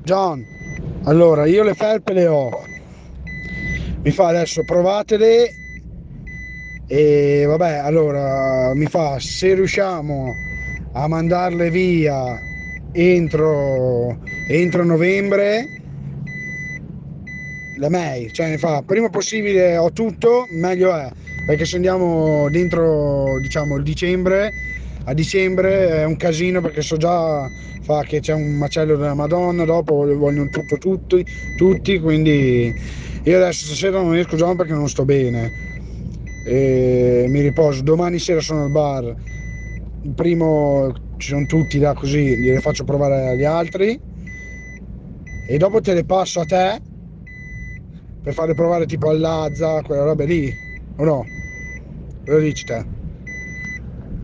John, allora io le felpe le ho, mi fa adesso provatele e vabbè, allora mi fa se riusciamo a mandarle via entro novembre, la May, cioè mi fa prima possibile ho tutto, meglio è, perché se andiamo dentro diciamo il dicembre, a dicembre è un casino perché so già fa che c'è un macello della Madonna, dopo vogliono tutto tutti, quindi io adesso stasera non esco già perché non sto bene e mi riposo, domani sera sono al bar, il primo ci sono tutti là così, gliele faccio provare agli altri e dopo te le passo a te per farle provare tipo all'Azza, quella roba lì, o no? Cosa dici te?